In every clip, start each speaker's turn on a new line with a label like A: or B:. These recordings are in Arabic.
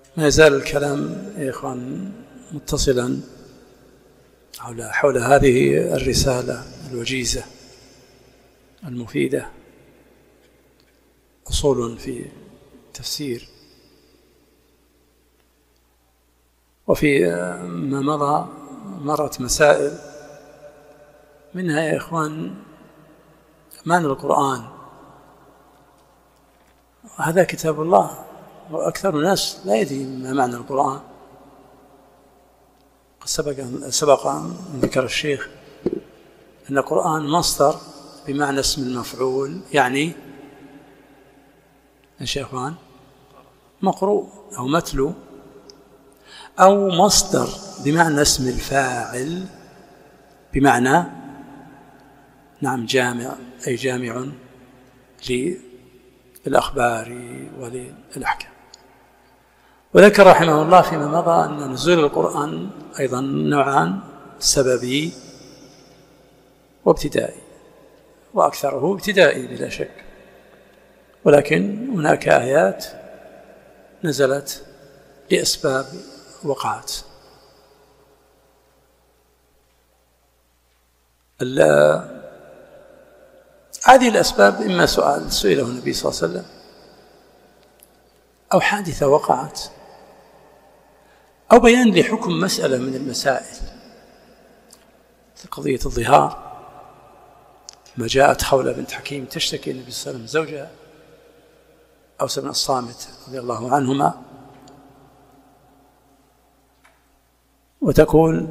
A: ما يزال الكلام يا إخوان متصلا حول هذه الرسالة الوجيزة المفيدة، أصول في التفسير. وفي ما مضى مرت مسائل منها يا إخوان معنى القرآن. هذا كتاب الله، وأكثر الناس لا يدري ما معنى القرآن. سبق أن ذكر الشيخ أن القرآن مصدر بمعنى اسم المفعول، يعني يا شيخوان مقروء أو متلو، أو مصدر بمعنى اسم الفاعل بمعنى نعم جامع، أي جامع للأخبار وللأحكام. وذكر رحمه الله فيما مضى أن نزول القرآن أيضا نوعان: سببي وابتدائي، وأكثره ابتدائي بلا شك، ولكن هناك آيات نزلت لأسباب وقعت. هذه الأسباب إما سئله النبي صلى الله عليه وسلم، أو حادثة وقعت، أو بيان لحكم مسألة من المسائل. في قضية الظهار ما جاءت خولة بنت حكيم تشتكي النبي صلى الله عليه وسلم زوجها أوس بن الصامت رضي الله عنهما، وتقول: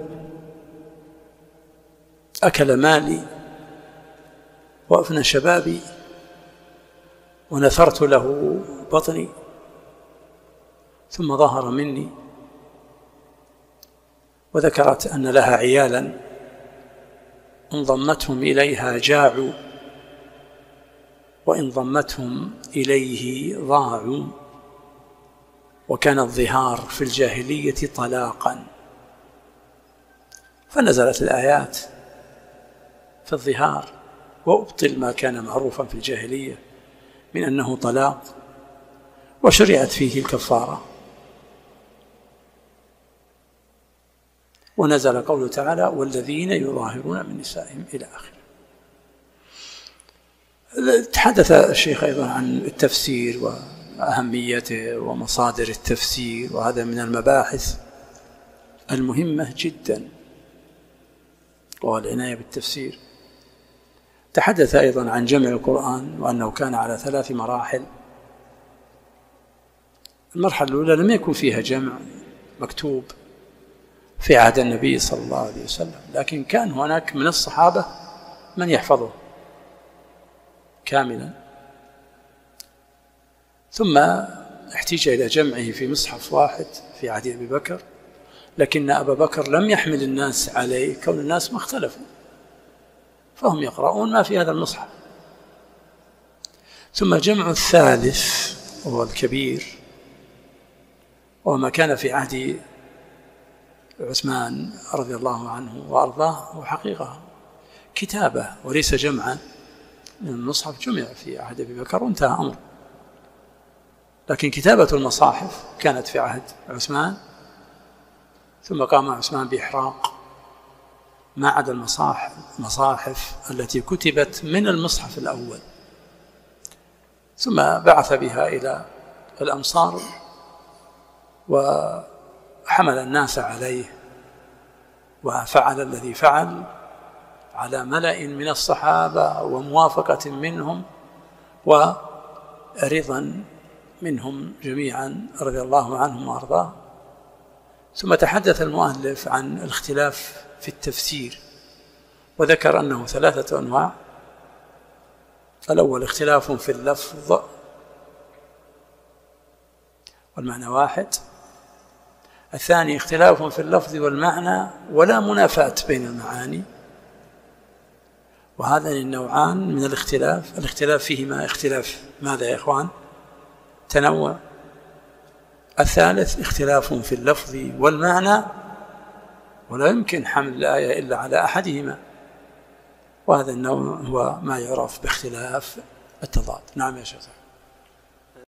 A: أكل مالي وأفنى شبابي ونثرت له بطني ثم ظهر مني. وذكرت أن لها عيالا إن ضمتهم إليها جاعوا وإن ضمتهم إليه ضاعوا، وكان الظهار في الجاهلية طلاقا. فنزلت الآيات في الظهار وأبطل ما كان معروفا في الجاهلية من أنه طلاق، وشرعت فيه الكفارة. ونزل قوله تعالى: والذين يظاهرون من نسائهم إلى آخره. تحدث الشيخ أيضا عن التفسير وأهميته ومصادر التفسير، وهذا من المباحث المهمة جدا، والعناية بالتفسير. تحدث أيضا عن جمع القرآن وأنه كان على 3 مراحل. المرحلة الأولى لم يكن فيها جمع مكتوب في عهد النبي صلى الله عليه وسلم، لكن كان هناك من الصحابة من يحفظه كاملا، ثم احتاج إلى جمعه في مصحف واحد في عهد أبي بكر، لكن أبا بكر لم يحمل الناس عليه كون الناس ما اختلفوا، فهم يقرؤون ما في هذا المصحف. ثم الجمع الثالث وهو الكبير، وما كان في عهد عثمان رضي الله عنه وأرضاه، وحقيقة كتابة وليس جمعا من المصحف، جمع في عهد أبي بكر وانتهى أمر، لكن كتابة المصاحف كانت في عهد عثمان، ثم قام عثمان بإحراق ما عدا المصاحف التي كتبت من المصحف الأول، ثم بعث بها إلى الأمصار وحمل الناس عليه، وفعل الذي فعل على ملأ من الصحابة وموافقة منهم ورضا منهم جميعا رضي الله عنهم وأرضاه. ثم تحدث المؤلف عن الاختلاف في التفسير، وذكر أنه 3 أنواع. الأول اختلاف في اللفظ والمعنى واحد. الثاني اختلاف في اللفظ والمعنى ولا منافاة بين المعاني. وهذان النوعان من الاختلاف فيهما اختلاف ماذا يا إخوان؟ تنوع. الثالث اختلاف في اللفظ والمعنى ولا يمكن حمل الآية إلا على أحدهما، وهذا النوع هو ما يعرف باختلاف التضاد. نعم يا شيخ.